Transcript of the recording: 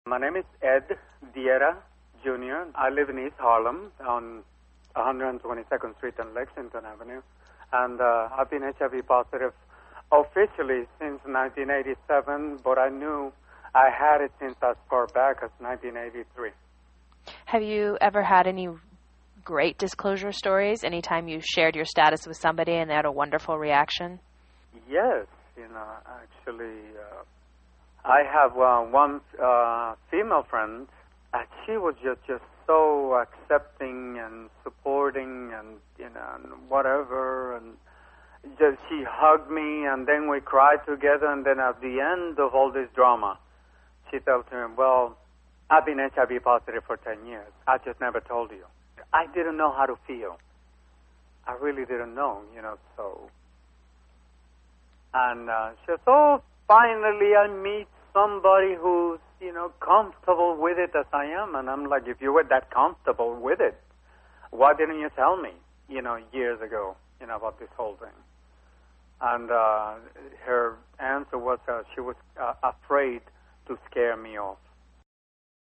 My name is Ed Diera Jr. I live in East Harlem on 122nd Street and Lexington Avenue. And I've been HIV positive officially since 1987, but I knew I had it since as far back as 1983. Have you ever had any great disclosure stories? Anytime you shared your status with somebody and they had a wonderful reaction? Yes, actually, I have one female friend, and she was just so accepting and supporting and, and whatever, and just she hugged me, and then we cried together, and then at the end of all this drama, she tells me, well, I've been HIV positive for 10 years. I just never told you. I didn't know how to feel. I really didn't know, so. And she says, oh, finally I meet somebody who's, comfortable with it as I am. And I'm like, if you were that comfortable with it, why didn't you tell me, years ago, about this whole thing? And her answer was she was afraid to scare me off.